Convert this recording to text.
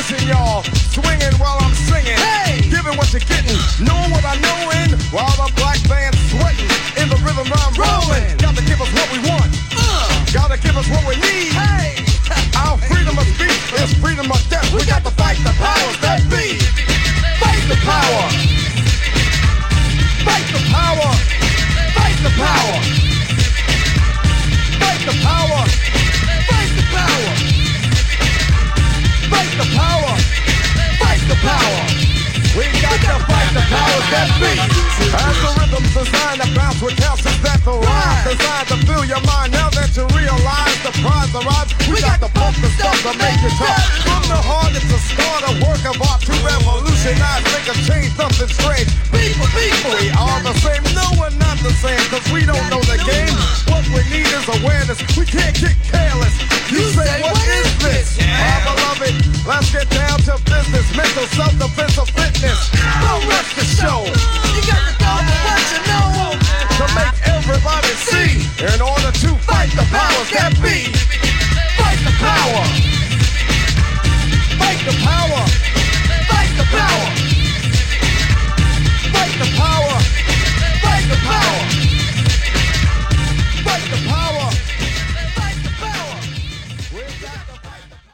Listen, y'all, swinging while I'm singing. Hey! Giving what you're getting, knowing what I know in, while the black band's sweating. In the rhythm I'm rolling. Gotta give us what we want. Gotta give us what we need. Hey! Our freedom of speech is freedom of death. We got to fight the powers that be. Fight the power. Fight the power. Fight the power. Fight the power. Fight the power. Fight the power. Fight the power. We got to fight the powers that be. As the rhythm's designed to bounce with calcium that the rhyme designed to fill your mind. Now that you realize the prize arrives, we got to pump the stuff to make it tough. From the heart, it's a start, a work of art to revolutionize, make a change, something strange. People, we are the same. No, we're not the same, cause we don't know the game. What we need is awareness. We can't get careless. You say, what is this? My beloved, let's get down to business. Mental self-defense of fitness. Don't rush the show. You got to go for what you know. To make everybody see. In order to fight the powers that be.